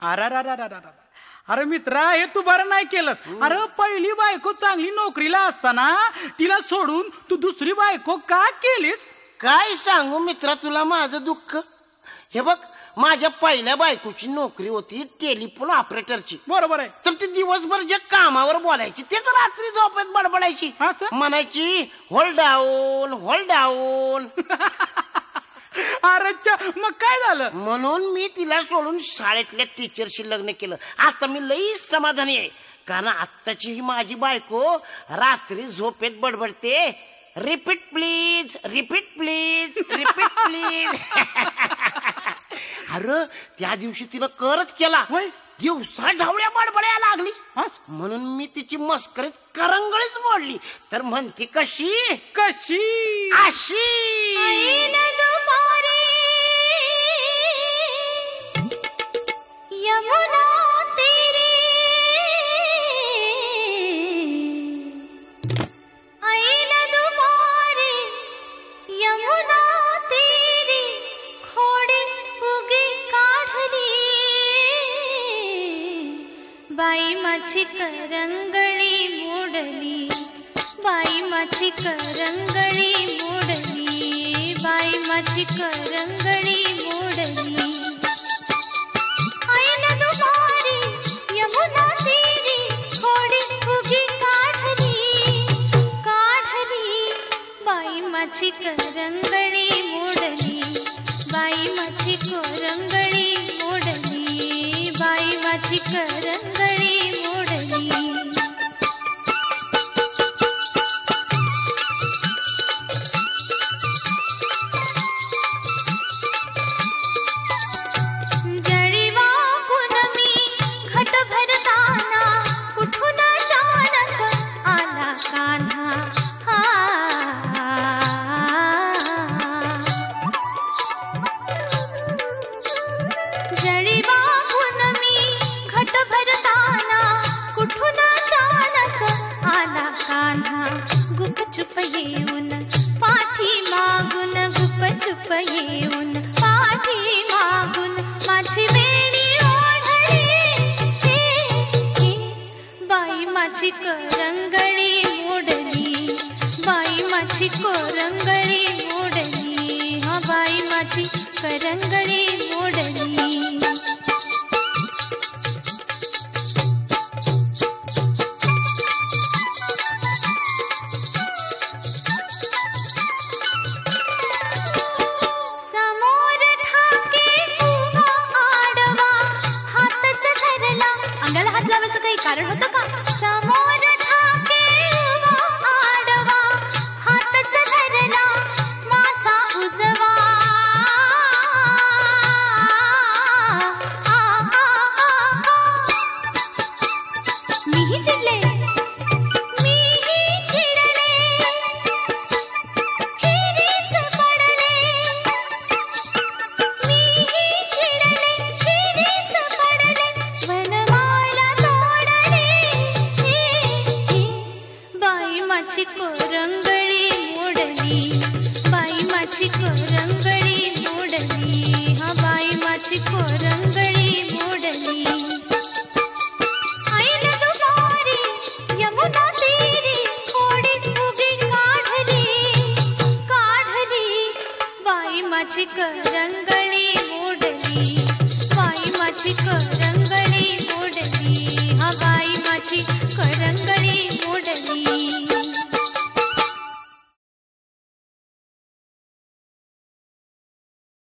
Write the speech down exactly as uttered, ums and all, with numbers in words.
अरे अरे मित्रा, हे तू बरं नाही केलंस. अरे पहिली बायको चांगली नोकरीला असताना तिला सोडून तू दुसरी बायको का केलीस? काय सांगू मित्रा तुला माझं दुःख. हे बघ, माझ्या पहिल्या बायकोची नोकरी होती टेलिफोन ऑपरेटरची. बरोबर आहे. तर ती दिवसभर जे कामावर बोलायची तेच रात्री झोपेत बडबडायची. म्हणायची होल्ड डाऊन होल्ड डाऊन. अरे मग काय झालं? म्हणून मी तिला सोडून शाळेतल्या टीचरशी लग्न केलं. आता मी लई समाधानी आहे, कारण आत्ताची ही माझी बायको रात्री झोपेत बडबडते, repeat please repeat please repeat please. अरे त्या दिवशी तिनं करच केला. दिवसा ढवळ्या बडबड्या लागली, म्हणून मी तिची मस्करीत करंगळीच मोडली. तर म्हणते कशी कशी अशी. यमुना तेरी ऐन दुबारी, यमुना तेरी खोडी उगी काढली. बाई माझी करंगळी मोडली, बाई माझी करंगळी मोडली, बाई माझी करंगळी मोडली. ऐन दुबारी यमुना तेरी खोडी उगी काढली, काढली. बाई माझी करंगळी मोडली, बाई माझी करंगळी मोडली, बाई माझी करंगळी मोडली. गुपचुप येऊन पाठी मागून, गुपचुप येऊन पाठी मागून माझी वेणी ओढली. बाई माझी करंगळी मोडली, बाई माझी करंगळी मोडली. हा बाई माझी करंगळी मोडली. कारण होतं का? समोर ठाके उभा आडवा, हातच धरला माझा उजवा. मीही चिडले, मीही चिडले, हिरीस पडले. मीही चिडले, हिरीस पडले, वनमाला माझी करंगळी मोडली, बाई माझी करंगळी मोडली. हा बाई माझी करंगळी मोडली. ऐन दुबारी यमुना तेरी खोडी उगी काढली, काढली. बाई माझी करंगळी मोडली, बाई माझी करंगळी